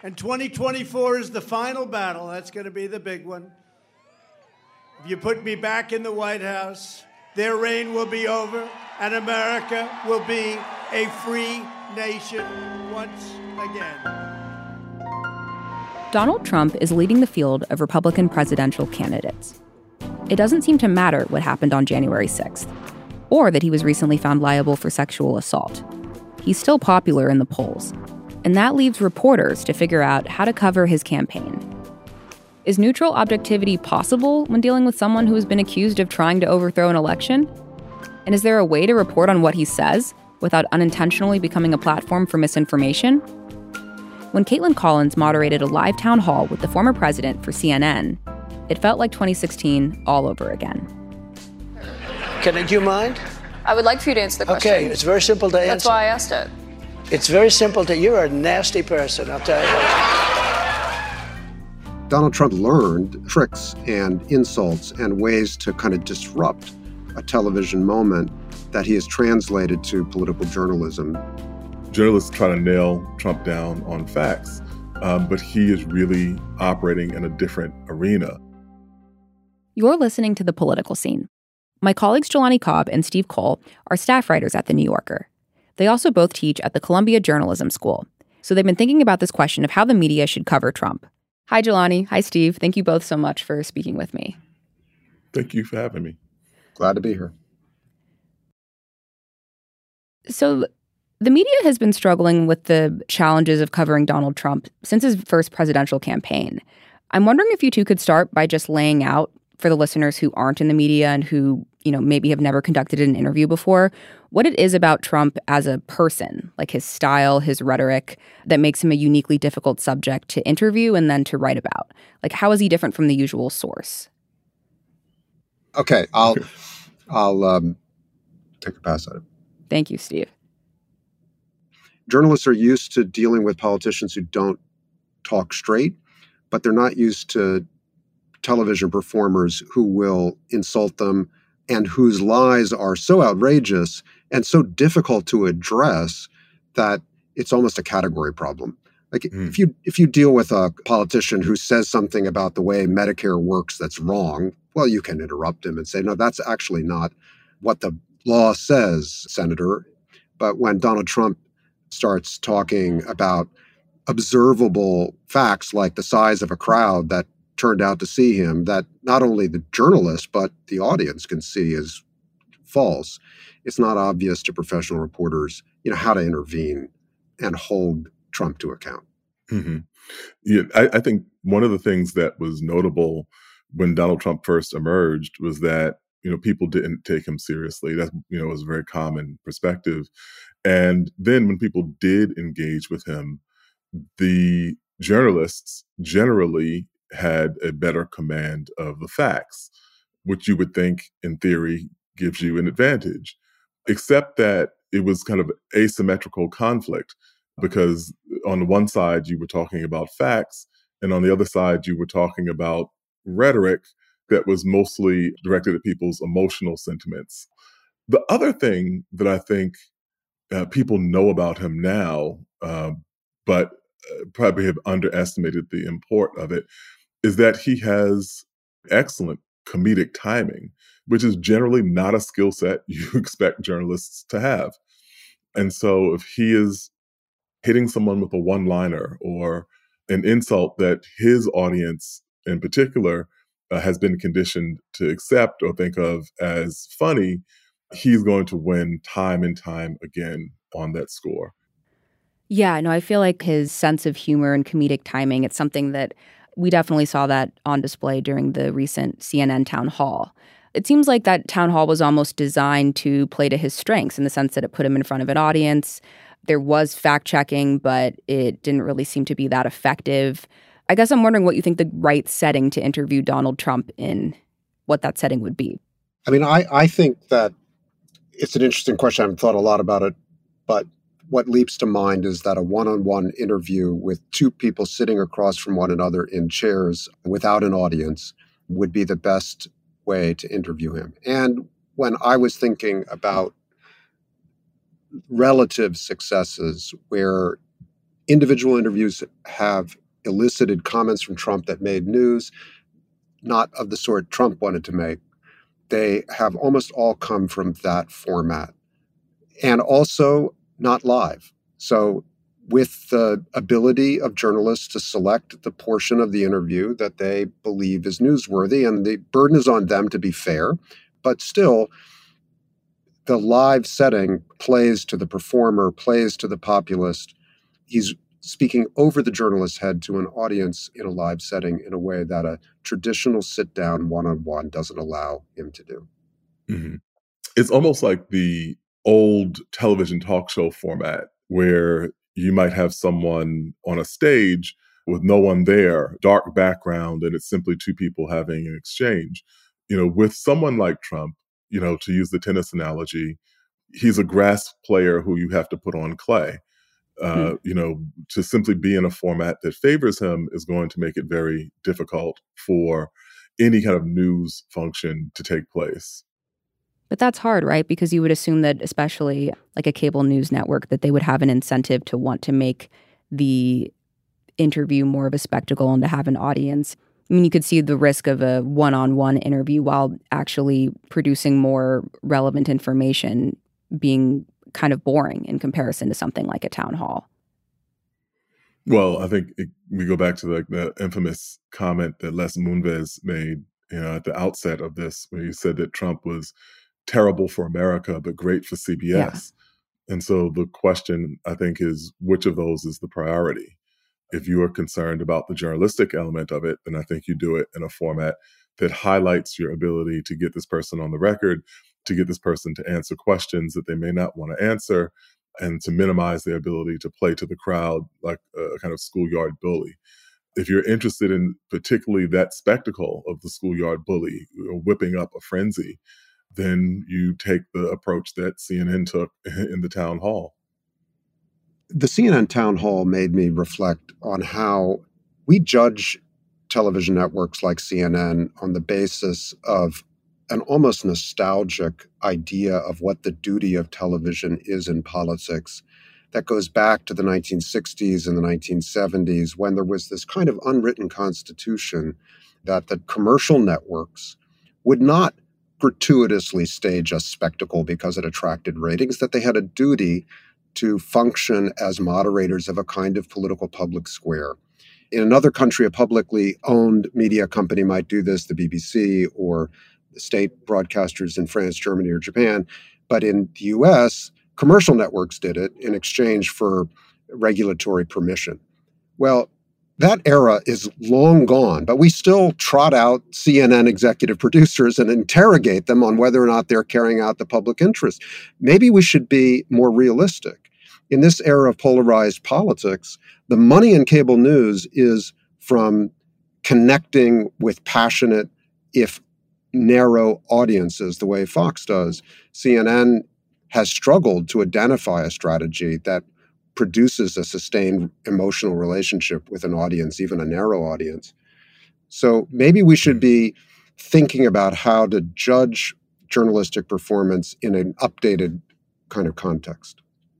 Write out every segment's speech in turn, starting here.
And 2024 is the final battle. That's going to be the big one. If you put me back in the White House, their reign will be over, and America will be a free nation once again. Donald Trump is leading the field of Republican presidential candidates. It doesn't seem to matter what happened on January 6th, or that he was recently found liable for sexual assault. He's still popular in the polls, and that leaves reporters to figure out how to cover his campaign. Is neutral objectivity possible when dealing with someone who has been accused of trying to overthrow an election? And is there a way to report on what he says without unintentionally becoming a platform for misinformation? When Caitlin Collins moderated a live town hall with the former president for CNN, it felt like 2016 all over again. Do you mind? I would like for you to answer the question. Okay, it's very simple to answer. That's why I asked it. It's very simple to, you're a nasty person, I'll tell you. Donald Trump learned tricks and insults and ways to kind of disrupt a television moment that he has translated to political journalism. Journalists try to nail Trump down on facts, but he is really operating in a different arena. You're listening to The Political Scene. My colleagues Jelani Cobb and Steve Cole are staff writers at The New Yorker. They also both teach at the Columbia Journalism School, so they've been thinking about this question of how the media should cover Trump. Hi, Jelani. Hi, Steve. Thank you both so much for speaking with me. Thank you for having me. Glad to be here. So the media has been struggling with the challenges of covering Donald Trump since his first presidential campaign. I'm wondering if you two could start by just laying out for the listeners who aren't in the media and who, maybe have never conducted an interview before, what it is about Trump as a person, like his style, his rhetoric, that makes him a uniquely difficult subject to interview and then to write about. Like, how is he different from the usual source? Okay, I'll take a pass at it. Thank you, Steve. Journalists are used to dealing with politicians who don't talk straight, but they're not used to television performers who will insult them and whose lies are so outrageous and so difficult to address that it's almost a category problem. Like if you deal with a politician who says something about the way Medicare works that's wrong, well, you can interrupt him and say, no, that's actually not what the law says, Senator. But when Donald Trump starts talking about observable facts like the size of a crowd that turned out to see him, that not only the journalist but the audience can see is false, it's not obvious to professional reporters, how to intervene and hold Trump to account. Mm-hmm. Yeah, I think one of the things that was notable when Donald Trump first emerged was that, people didn't take him seriously. That, was a very common perspective. And then when people did engage with him, the journalists generally had a better command of the facts, which you would think, in theory, gives you an advantage, except that it was kind of asymmetrical conflict, because on the one side, you were talking about facts, and on the other side, you were talking about rhetoric that was mostly directed at people's emotional sentiments. The other thing that I think people know about him now, but probably have underestimated the import of it, is that he has excellent comedic timing, which is generally not a skill set you expect journalists to have. And so if he is hitting someone with a one-liner or an insult that his audience in particular has been conditioned to accept or think of as funny, he's going to win time and time again on that score. Yeah, no, I feel like his sense of humor and comedic timing, it's something that we definitely saw that on display during the recent CNN town hall. It seems like that town hall was almost designed to play to his strengths in the sense that it put him in front of an audience. There was fact-checking, but it didn't really seem to be that effective. I guess I'm wondering what you think the right setting to interview Donald Trump in, what that setting would be. I mean, I think that it's an interesting question. I haven't thought a lot about it, but what leaps to mind is that a one-on-one interview with two people sitting across from one another in chairs without an audience would be the best way to interview him. And when I was thinking about relative successes where individual interviews have elicited comments from Trump that made news, not of the sort Trump wanted to make. They have almost all come from that format, and also not live. So with the ability of journalists to select the portion of the interview that they believe is newsworthy, and the burden is on them to be fair, but still, the live setting plays to the performer, plays to the populist. He's speaking over the journalist's head to an audience in a live setting in a way that a traditional sit-down one-on-one doesn't allow him to do. Mm-hmm. It's almost like the old television talk show format where you might have someone on a stage with no one there, dark background, and it's simply two people having an exchange. With someone like Trump, to use the tennis analogy, he's a grass player who you have to put on clay. To simply be in a format that favors him is going to make it very difficult for any kind of news function to take place. But that's hard, right? Because you would assume that, especially like a cable news network, that they would have an incentive to want to make the interview more of a spectacle and to have an audience. I mean, you could see the risk of a one-on-one interview while actually producing more relevant information being kind of boring in comparison to something like a town hall. Well, I think we go back to the infamous comment that Les Moonves made, at the outset of this, where he said that Trump was terrible for America, but great for CBS. Yeah. And so the question, I think, is which of those is the priority? If you are concerned about the journalistic element of it, then I think you do it in a format that highlights your ability to get this person on the record, to get this person to answer questions that they may not want to answer, and to minimize their ability to play to the crowd like a kind of schoolyard bully. If you're interested in particularly that spectacle of the schoolyard bully whipping up a frenzy, then you take the approach that CNN took in the town hall. The CNN town hall made me reflect on how we judge television networks like CNN on the basis of an almost nostalgic idea of what the duty of television is in politics that goes back to the 1960s and the 1970s, when there was this kind of unwritten constitution that the commercial networks would not gratuitously stage a spectacle because it attracted ratings, that they had a duty to function as moderators of a kind of political public square. In another country, a publicly owned media company might do this, the BBC or the state broadcasters in France, Germany, or Japan. But in the US, commercial networks did it in exchange for regulatory permission. Well, that era is long gone, but we still trot out CNN executive producers and interrogate them on whether or not they're carrying out the public interest. Maybe we should be more realistic. In this era of polarized politics, the money in cable news is from connecting with passionate, if narrow audiences, the way Fox does. CNN has struggled to identify a strategy that produces a sustained emotional relationship with an audience, even a narrow audience. So maybe we should be thinking about how to judge journalistic performance in an updated kind of context.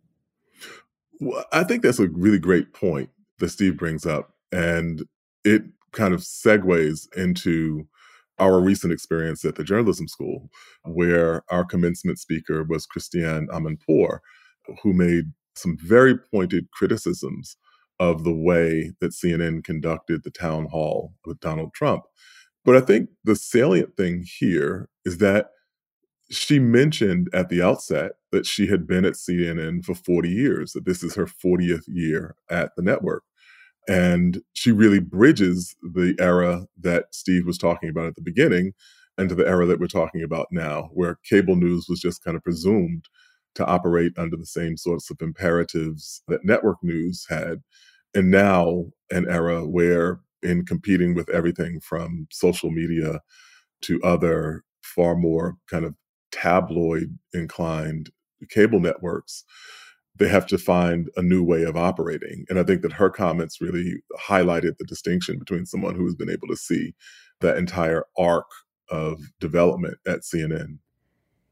Well, I think that's a really great point that Steve brings up, and it kind of segues into our recent experience at the journalism school, where our commencement speaker was Christiane Amanpour, who made some very pointed criticisms of the way that CNN conducted the town hall with Donald Trump. But I think the salient thing here is that she mentioned at the outset that she had been at CNN for 40 years, that this is her 40th year at the network. And she really bridges the era that Steve was talking about at the beginning into the era that we're talking about now, where cable news was just kind of presumed to operate under the same sorts of imperatives that network news had. And now an era where, in competing with everything from social media to other far more kind of tabloid inclined cable networks, they have to find a new way of operating. And I think that her comments really highlighted the distinction between someone who has been able to see that entire arc of development at CNN.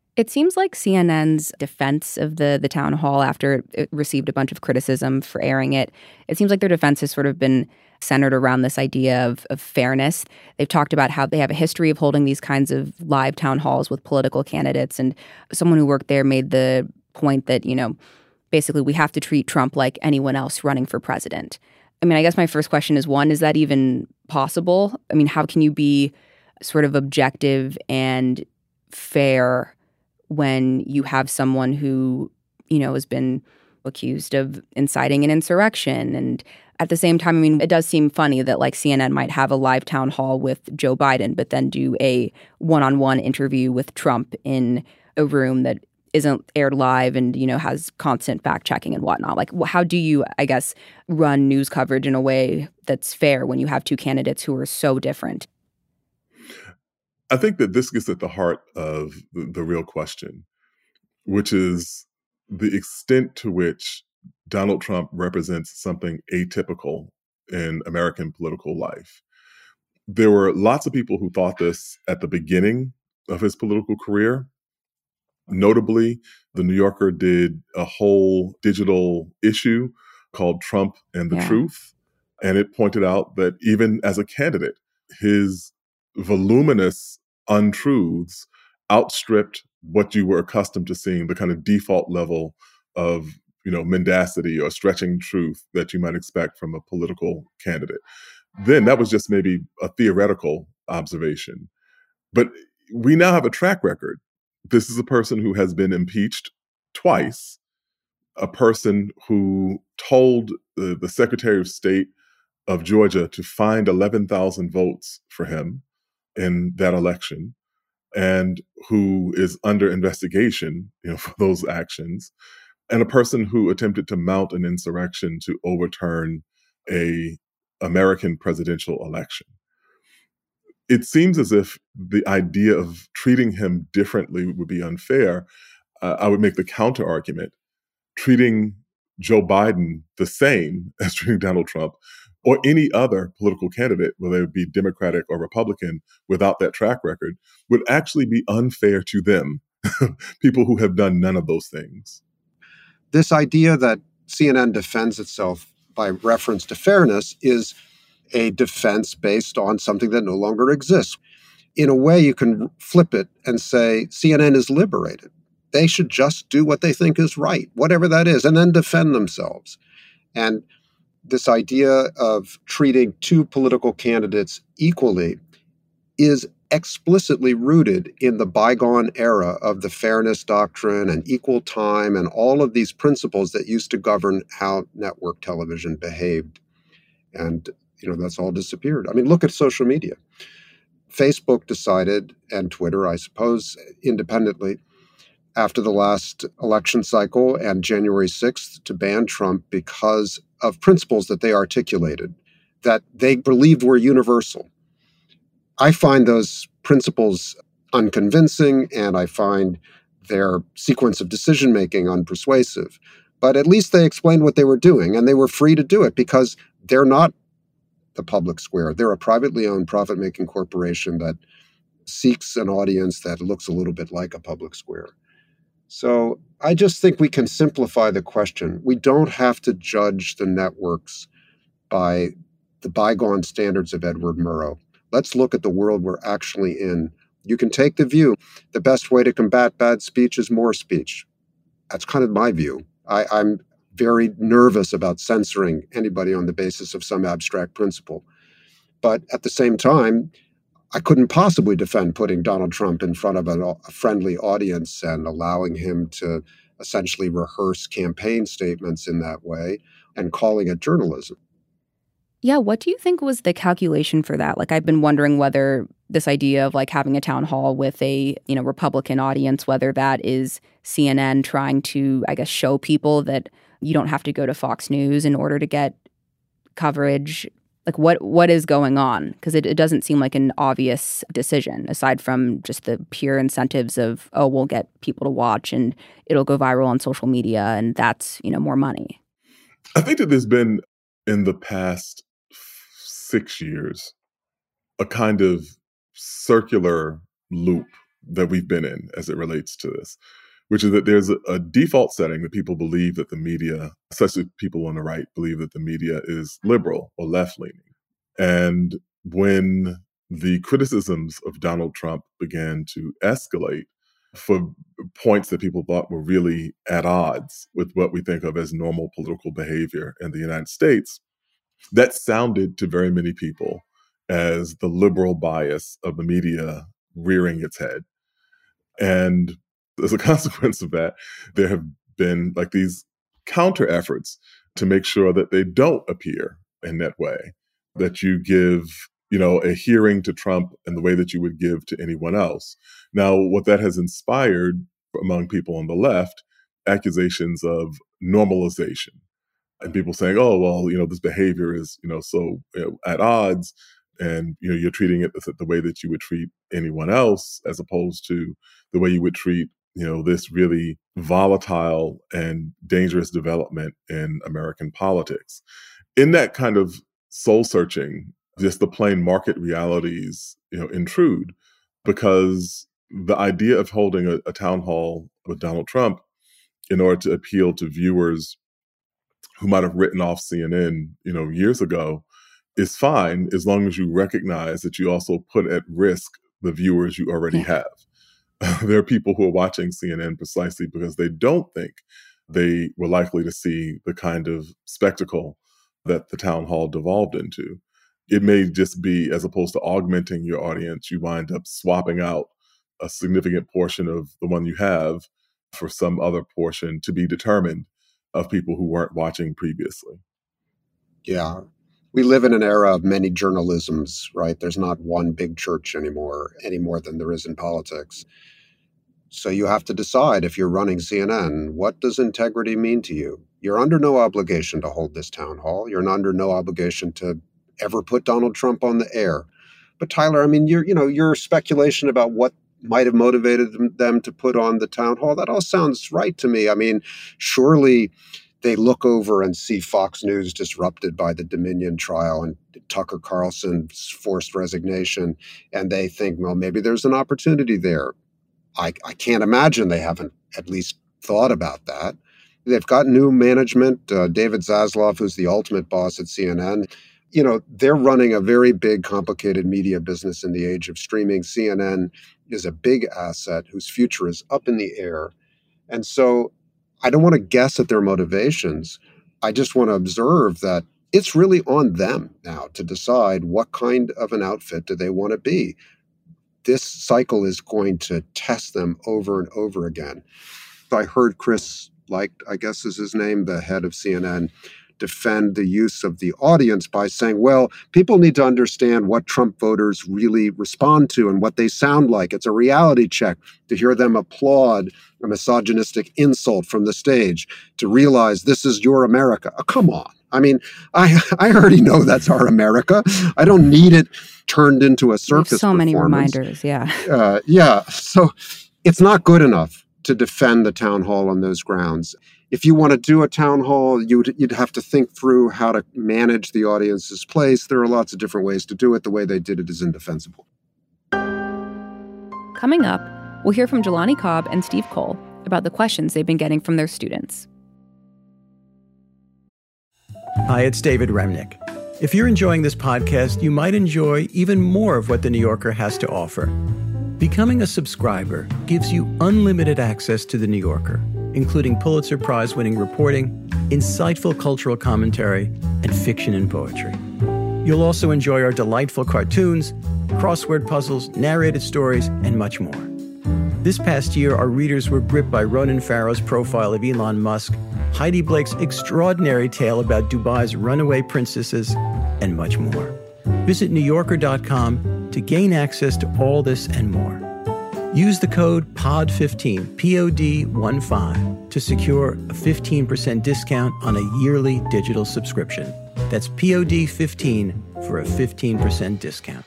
It seems like CNN's defense of the town hall after it received a bunch of criticism for airing it, it seems like their defense has sort of been centered around this idea of fairness. They've talked about how they have a history of holding these kinds of live town halls with political candidates. And someone who worked there made the point that, basically we have to treat Trump like anyone else running for president. I mean, I guess my first question is, one, is that even possible? I mean, how can you be sort of objective and fair when you have someone who, has been accused of inciting an insurrection? And at the same time, I mean, it does seem funny that like CNN might have a live town hall with Joe Biden, but then do a one-on-one interview with Trump in a room that isn't aired live and, has constant fact checking and whatnot. Like, how do you, I guess, run news coverage in a way that's fair when you have two candidates who are so different? I think that this gets at the heart of the real question, which is the extent to which Donald Trump represents something atypical in American political life. There were lots of people who thought this at the beginning of his political career. Notably, The New Yorker did a whole digital issue called Trump and the Truth. And it pointed out that even as a candidate, his voluminous untruths outstripped what you were accustomed to seeing, the kind of default level of, mendacity or stretching truth that you might expect from a political candidate. Then that was just maybe a theoretical observation. But we now have a track record. This is a person who has been impeached twice, a person who told the Secretary of State of Georgia to find 11,000 votes for him in that election, and who is under investigation, for those actions, and a person who attempted to mount an insurrection to overturn a American presidential election. It seems as if the idea of treating him differently would be unfair. I would make the counter argument. Treating Joe Biden the same as treating Donald Trump or any other political candidate, whether it be Democratic or Republican, without that track record, would actually be unfair to them, people who have done none of those things. This idea that CNN defends itself by reference to fairness is a defense based on something that no longer exists. In a way, you can flip it and say CNN is liberated. They should just do what they think is right, whatever that is, and then defend themselves. And this idea of treating two political candidates equally is explicitly rooted in the bygone era of the fairness doctrine and equal time and all of these principles that used to govern how network television behaved. And that's all disappeared. I mean, look at social media. Facebook decided, and Twitter, I suppose, independently, after the last election cycle and January 6th, to ban Trump because of principles that they articulated, that they believed were universal. I find those principles unconvincing, and I find their sequence of decision-making unpersuasive. But at least they explained what they were doing, and they were free to do it because they're not the public square. They're a privately owned, profit-making corporation that seeks an audience that looks a little bit like a public square. So I just think we can simplify the question. We don't have to judge the networks by the bygone standards of Edward Murrow. Let's look at the world we're actually in. You can take the view, the best way to combat bad speech is more speech. That's kind of my view. I'm very nervous about censoring anybody on the basis of some abstract principle. But at the same time, I couldn't possibly defend putting Donald Trump in front of a friendly audience and allowing him to essentially rehearse campaign statements in that way and calling it journalism. Yeah, what do you think was the calculation for that? Like, I've been wondering whether this idea of like having a town hall with a, Republican audience, whether that is CNN trying to, I guess, show people that you don't have to go to Fox News in order to get coverage. Like, what is going on? Because it doesn't seem like an obvious decision, aside from just the pure incentives of, we'll get people to watch and it'll go viral on social media and that's, more money. I think that there's been, in the past 6 years, a kind of circular loop that we've been in as it relates to this, which is that there's a default setting that people believe that the media, especially people on the right, believe that the media is liberal or left-leaning. And when the criticisms of Donald Trump began to escalate for points that people thought were really at odds with what we think of as normal political behavior in the United States, that sounded to very many people as the liberal bias of the media rearing its head. And as a consequence of that, there have been like these counter efforts to make sure that they don't appear in that way, that you give, a hearing to Trump in the way that you would give to anyone else. Now, what that has inspired among people on the left, accusations of normalization, and people saying, oh, well, this behavior is, so at odds, and, you're treating it the way that you would treat anyone else, as opposed to the way you would treat, this really volatile and dangerous development in American politics. In that kind of soul searching, just the plain market realities, intrude, because the idea of holding a town hall with Donald Trump in order to appeal to viewers who might have written off CNN, years ago, is fine as long as you recognize that you also put at risk the viewers you already have. There are people who are watching CNN precisely because they don't think they were likely to see the kind of spectacle that the town hall devolved into. It may just be, as opposed to augmenting your audience, you wind up swapping out a significant portion of the one you have for some other portion to be determined of people who weren't watching previously. Yeah. We live in an era of many journalisms, right? There's not one big church any more than there is in politics. So you have to decide, if you're running CNN, what does integrity mean to you? You're under no obligation to hold this town hall. You're under no obligation to ever put Donald Trump on the air. But Tyler, your speculation about what might have motivated them to put on the town hall, that all sounds right to me. Surely they look over and see Fox News disrupted by the Dominion trial and Tucker Carlson's forced resignation, and they think, well, maybe there's an opportunity there. I can't imagine they haven't at least thought about that. They've got new management, David Zaslav, who's the ultimate boss at CNN. They're running a very big, complicated media business in the age of streaming. CNN is a big asset whose future is up in the air. And so I don't want to guess at their motivations. I just want to observe that it's really on them now to decide what kind of an outfit do they want to be. This cycle is going to test them over and over again. I heard Chris Licht, I guess is his name, the head of CNN, defend the use of the audience by saying, well, people need to understand what Trump voters really respond to and what they sound like. It's a reality check to hear them applaud a misogynistic insult from the stage, to realize this is your America. Oh, come on. I already know that's our America. I don't need it turned into a circus performance. So many reminders, yeah. So it's not good enough to defend the town hall on those grounds. If you want to do a town hall, you'd have to think through how to manage the audience's place. There are lots of different ways to do it. The way they did it is indefensible. Coming up, we'll hear from Jelani Cobb and Steve Cole about the questions they've been getting from their students. Hi, it's David Remnick. If you're enjoying this podcast, you might enjoy even more of what The New Yorker has to offer. Becoming a subscriber gives you unlimited access to The New Yorker, including Pulitzer Prize-winning reporting, insightful cultural commentary, and fiction and poetry. You'll also enjoy our delightful cartoons, crossword puzzles, narrated stories, and much more. This past year, our readers were gripped by Ronan Farrow's profile of Elon Musk, Heidi Blake's extraordinary tale about Dubai's runaway princesses, and much more. Visit NewYorker.com to gain access to all this and more. Use the code POD15, POD15, to secure a 15% discount on a yearly digital subscription. That's POD15 for a 15% discount.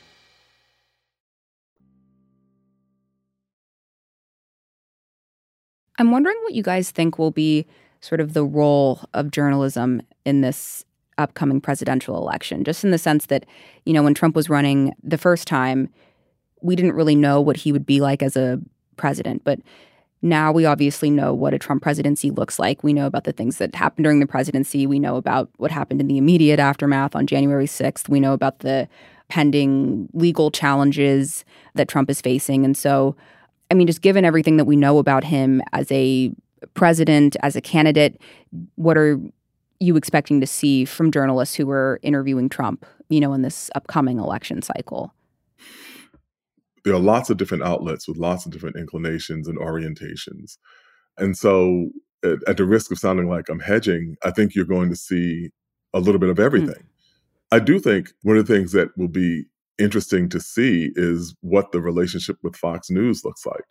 I'm wondering what you guys think will be sort of the role of journalism in this upcoming presidential election, just in the sense that, when Trump was running the first time, we didn't really know what he would be like as a president. But now we obviously know what a Trump presidency looks like. We know about the things that happened during the presidency. We know about what happened in the immediate aftermath on January 6th. We know about the pending legal challenges that Trump is facing. And so, I mean, just given everything that we know about him as a president, as a candidate, what are you expecting to see from journalists who were interviewing Trump, in this upcoming election cycle? There are lots of different outlets with lots of different inclinations and orientations. And so at the risk of sounding like I'm hedging, I think you're going to see a little bit of everything. I do think one of the things that will be interesting to see is what the relationship with Fox News looks like.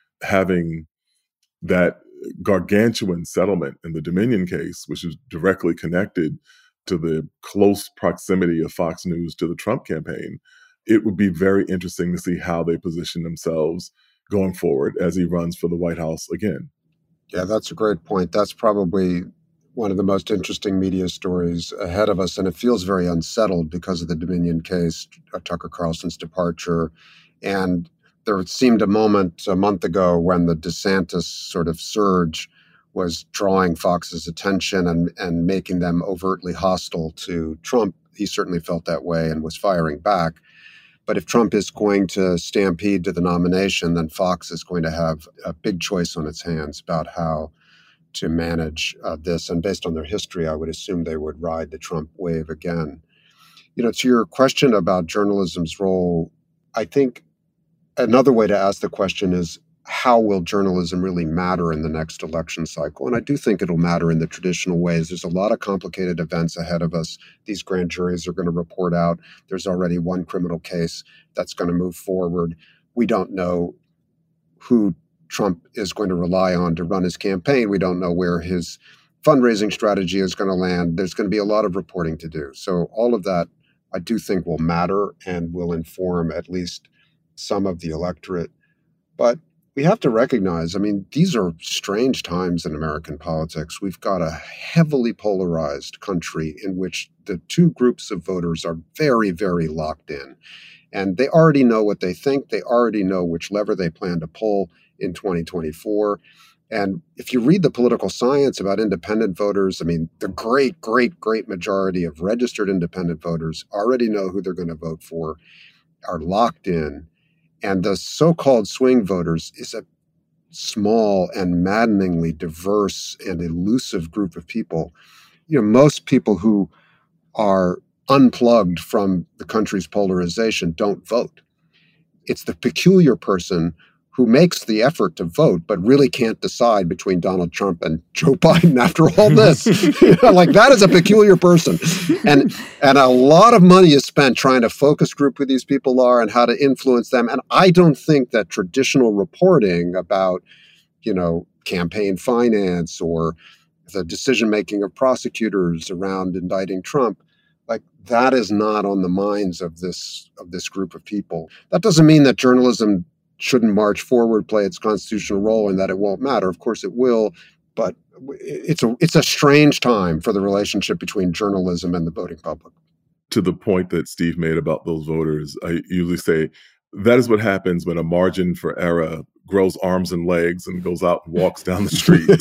Having that gargantuan settlement in the Dominion case, which is directly connected to the close proximity of Fox News to the Trump campaign, it would be very interesting to see how they position themselves going forward as he runs for the White House again. Yeah, that's a great point. That's probably one of the most interesting media stories ahead of us, and it feels very unsettled because of the Dominion case, Tucker Carlson's departure. And there seemed a month ago when the DeSantis sort of surge was drawing Fox's attention and making them overtly hostile to Trump. He certainly felt that way and was firing back. But if Trump is going to stampede to the nomination, then Fox is going to have a big choice on its hands about how to manage this. And based on their history, I would assume they would ride the Trump wave again. To your question about journalism's role, I think another way to ask the question is, how will journalism really matter in the next election cycle? And I do think it'll matter in the traditional ways. There's a lot of complicated events ahead of us. These grand juries are going to report out. There's already one criminal case that's going to move forward. We don't know who Trump is going to rely on to run his campaign. We don't know where his fundraising strategy is going to land. There's going to be a lot of reporting to do. So all of that, I do think, will matter and will inform at least some of the electorate. But we have to recognize, these are strange times in American politics. We've got a heavily polarized country in which the two groups of voters are very, very locked in. And they already know what they think. They already know which lever they plan to pull in 2024. And if you read the political science about independent voters, the great majority of registered independent voters already know who they're going to vote for, are locked in. And the so-called swing voters is a small and maddeningly diverse and elusive group of people. Most people who are unplugged from the country's polarization don't vote. It's the peculiar person who makes the effort to vote, but really can't decide between Donald Trump and Joe Biden after all this. That is a peculiar person. And a lot of money is spent trying to focus group who these people are and how to influence them. And I don't think that traditional reporting about, campaign finance or the decision-making of prosecutors around indicting Trump, that is not on the minds of this group of people. That doesn't mean that journalism shouldn't march forward, play its constitutional role, and that it won't matter. Of course it will, but it's a strange time for the relationship between journalism and the voting public. To the point that Steve made about those voters, I usually say that is what happens when a margin for error grows arms and legs and goes out and walks down the street.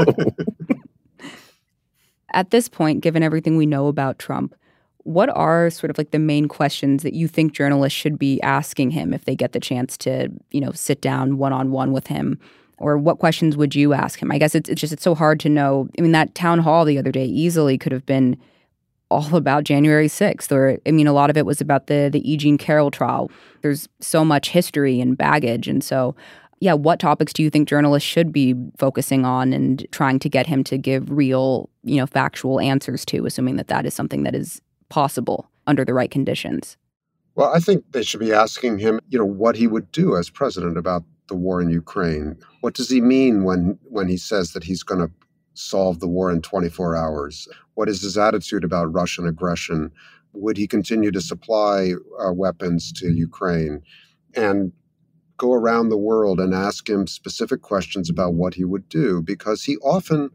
So. At this point, given everything we know about Trump, what are sort of the main questions that you think journalists should be asking him if they get the chance to, sit down one-on-one with him? Or what questions would you ask him? I guess it's so hard to know. That town hall the other day easily could have been all about January 6th. Or, a lot of it was about the E. Jean Carroll trial. There's so much history and baggage. And so, what topics do you think journalists should be focusing on and trying to get him to give real, factual answers to, assuming that is something that is possible under the right conditions? Well, I think they should be asking him, what he would do as president about the war in Ukraine. What does he mean when he says that he's going to solve the war in 24 hours? What is his attitude about Russian aggression? Would he continue to supply weapons to Ukraine? And go around the world and ask him specific questions about what he would do, because he often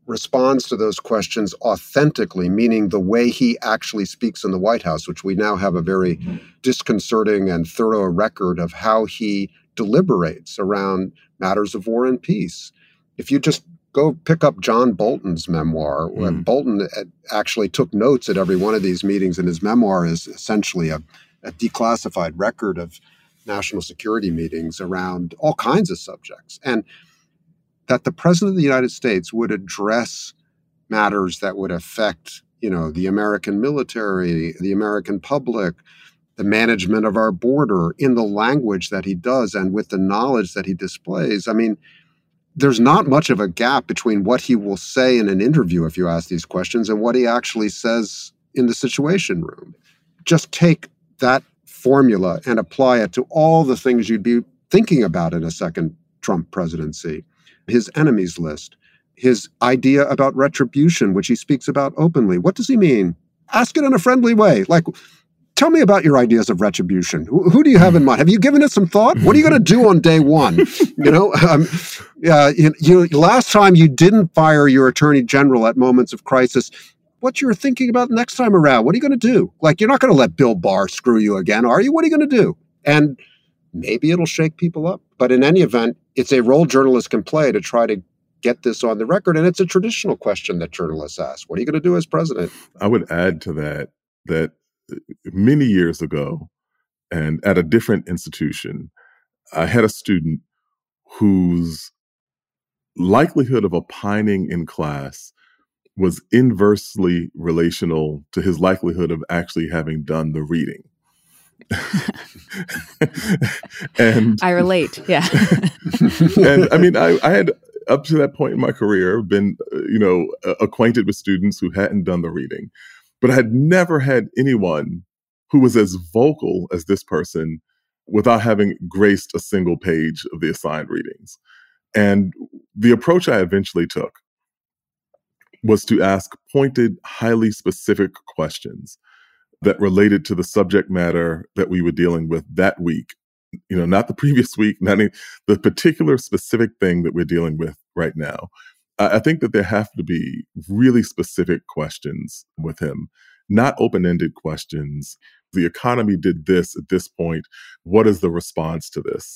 responds to those questions authentically, meaning the way he actually speaks in the White House, which we now have a very disconcerting and thorough record of how he deliberates around matters of war and peace. If you just go pick up John Bolton's memoir, when Bolton actually took notes at every one of these meetings, and his memoir is essentially a declassified record of national security meetings around all kinds of subjects. And that the President of the United States would address matters that would affect, the American military, the American public, the management of our border in the language that he does and with the knowledge that he displays. I mean, there's not much of a gap between what he will say in an interview if you ask these questions and what he actually says in the Situation Room. Just take that formula and apply it to all the things you'd be thinking about in a second Trump presidency. His enemies list, his idea about retribution, which he speaks about openly. What does he mean? Ask it in a friendly way. Like, tell me about your ideas of retribution. Who do you have in mind? Have you given it some thought? What are you going to do on day one? Last time you didn't fire your attorney general at moments of crisis. What you're thinking about next time around? What are you going to do? Like, you're not going to let Bill Barr screw you again, are you? What are you going to do? And maybe it'll shake people up. But in any event, it's a role journalists can play to try to get this on the record. And it's a traditional question that journalists ask. What are you going to do as president? I would add to that many years ago, and at a different institution, I had a student whose likelihood of opining in class was inversely relational to his likelihood of actually having done the reading. And I relate, yeah. And I mean, I had up to that point in my career been, acquainted with students who hadn't done the reading, but I had never had anyone who was as vocal as this person without having graced a single page of the assigned readings. And the approach I eventually took was to ask pointed, highly specific questions that related to the subject matter that we were dealing with that week. Not the previous week, not the particular specific thing that we're dealing with right now. I think that there have to be really specific questions with him, not open-ended questions. The economy did this at this point. What is the response to this?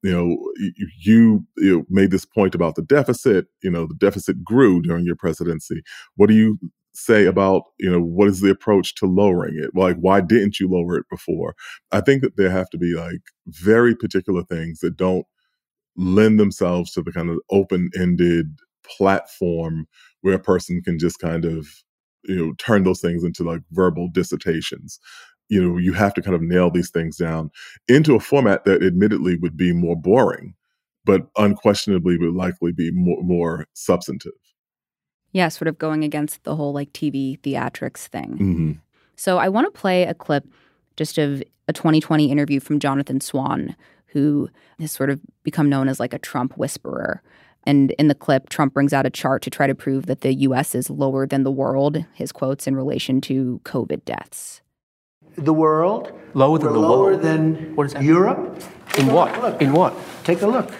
You made this point about the deficit. The deficit grew during your presidency. What do you say about, what is the approach to lowering it? Like, why didn't you lower it before? I think that there have to be very particular things that don't lend themselves to the kind of open-ended platform where a person can just kind of, turn those things into verbal dissertations. You have to kind of nail these things down into a format that admittedly would be more boring, but unquestionably would likely be more substantive. Yeah, sort of going against the whole TV theatrics thing. Mm-hmm. So I want to play a clip just of a 2020 interview from Jonathan Swan, who has sort of become known as a Trump whisperer. And in the clip, Trump brings out a chart to try to prove that the U.S. is lower than the world, his quotes in relation to COVID deaths. The world? Lower than the lower world? Than what is that? Europe? In what? Look. In what? Take a look.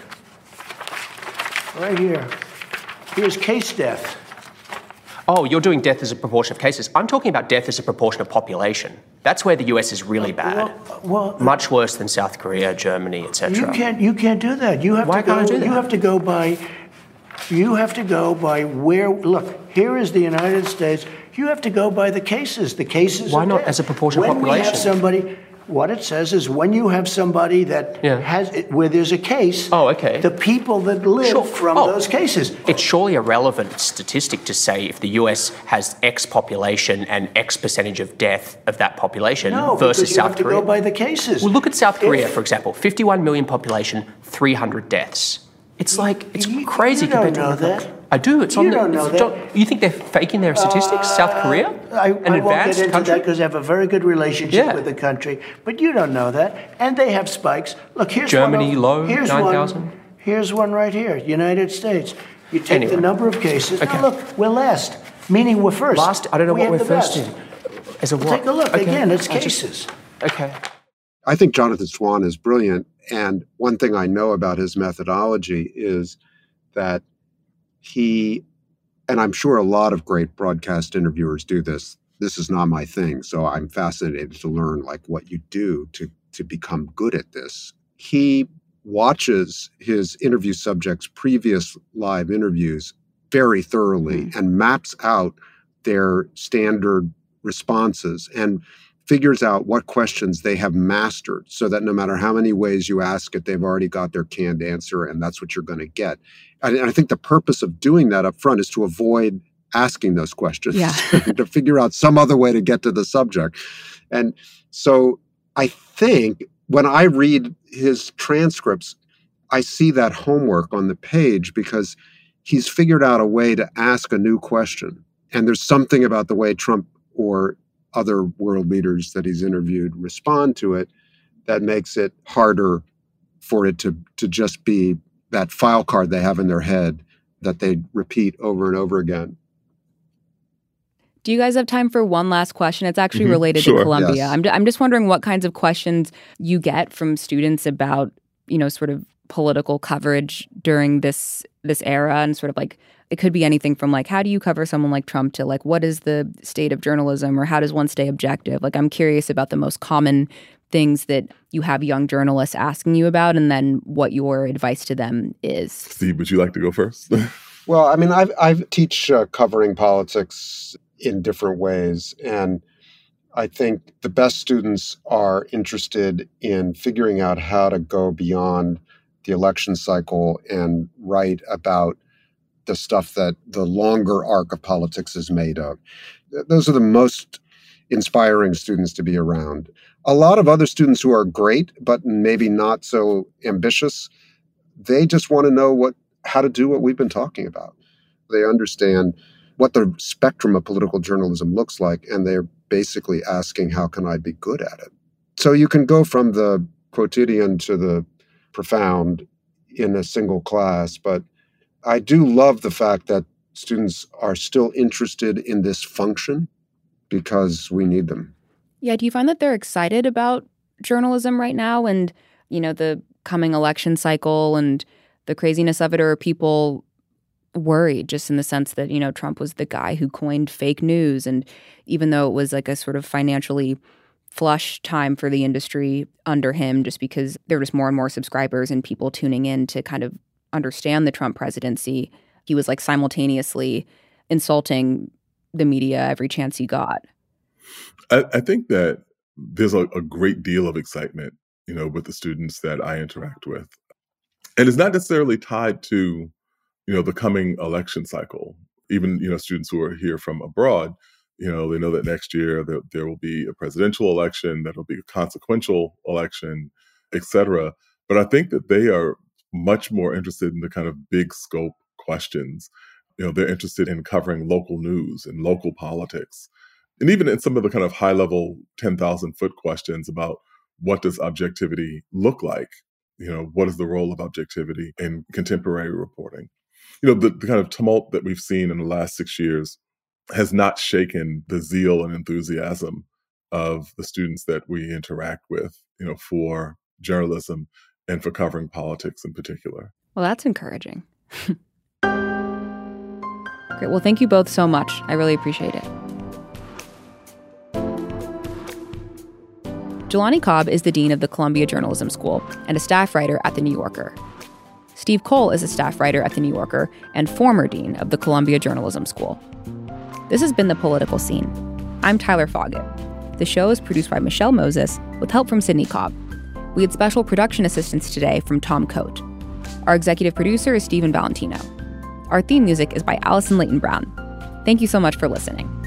Right here. Here's case death. Oh, you're doing death as a proportion of cases. I'm talking about death as a proportion of population. That's where the US is really bad. Well, much worse than South Korea, Germany, etc. You can't do that. You have Why to go, can't I do that? You have to go by where. Look, here is the United States. You have to go by the cases. The cases. Why of not death. as a proportion of population? When we have somebody. What it says is when you have somebody that where there's a case, the people that live from those cases. It's surely a relevant statistic to say if the US has X population and X percentage of death of that population versus South Korea. You have to go by the cases. Well, look at South Korea, for example. 51 million population, 300 deaths. It's crazy compared to that. I do. It's you on the. Don't know that. You think they're faking their statistics? South Korea, I won't get into that because I have a very good relationship with the country. But you don't know that, and they have spikes. Look, here's Germany low, 9,000. Here's one right here, United States. You take the number of cases. Okay. Now look, we're last, meaning we're first. Last. I don't know what we're first in. As a what? Take a look again. It's cases. Okay. I think Jonathan Swan is brilliant, and one thing I know about his methodology is that he and I'm sure a lot of great broadcast interviewers do this. This is not my thing, so I'm fascinated to learn like what you do to become good at this. He watches his interview subjects' previous live interviews very thoroughly and maps out their standard responses and figures out what questions they have mastered so that no matter how many ways you ask it, they've already got their canned answer, and that's what you're going to get. And I think the purpose of doing that up front is to avoid asking those questions, to figure out some other way to get to the subject. And so I think when I read his transcripts, I see that homework on the page because he's figured out a way to ask a new question. And there's something about the way Trump or other world leaders that he's interviewed respond to it that makes it harder for it to just be that file card they have in their head that they repeat over and over again. Do you guys have time for one last question? It's actually related to Columbia. Yes. I'm just wondering what kinds of questions you get from students about, sort of political coverage during this era, and sort of like, it could be anything from like, how do you cover someone like Trump to like, what is the state of journalism, or how does one stay objective? Like, I'm curious about the most common things that you have young journalists asking you about, and then what your advice to them is. Steve, would you like to go first? Well, I mean, I teach covering politics in different ways, and I think the best students are interested in figuring out how to go beyond the election cycle and write about the stuff that the longer arc of politics is made of. Those are the most inspiring students to be around. A lot of other students who are great, but maybe not so ambitious, they just want to know how to do what we've been talking about. They understand what the spectrum of political journalism looks like, and they're basically asking, how can I be good at it? So you can go from the quotidian to the profound in a single class, but I do love the fact that students are still interested in this function because we need them. Yeah, do you find that they're excited about journalism right now and, the coming election cycle and the craziness of it, or are people worried just in the sense that, Trump was the guy who coined fake news, and even though it was like a sort of financially flush time for the industry under him, just because there were just more and more subscribers and people tuning in to kind of understand the Trump presidency, he was like simultaneously insulting the media every chance he got. I think that there's a great deal of excitement, with the students that I interact with. And it's not necessarily tied to, the coming election cycle. Even, students who are here from abroad, they know that next year there will be a presidential election, that will be a consequential election, et cetera. But I think that they are much more interested in the kind of big scope questions. They're interested in covering local news and local politics. And even in some of the kind of high level 10,000-foot questions about what does objectivity look like? What is the role of objectivity in contemporary reporting? The kind of tumult that we've seen in the last 6 years has not shaken the zeal and enthusiasm of the students that we interact with, for journalism and for covering politics in particular. Well, that's encouraging. Great. Well, thank you both so much. I really appreciate it. Jelani Cobb is the dean of the Columbia Journalism School and a staff writer at The New Yorker. Steve Cole is a staff writer at The New Yorker and former dean of the Columbia Journalism School. This has been The Political Scene. I'm Tyler Foggett. The show is produced by Michelle Moses with help from Sydney Cobb. We had special production assistance today from Tom Coate. Our executive producer is Stephen Valentino. Our theme music is by Allison Leighton Brown. Thank you so much for listening.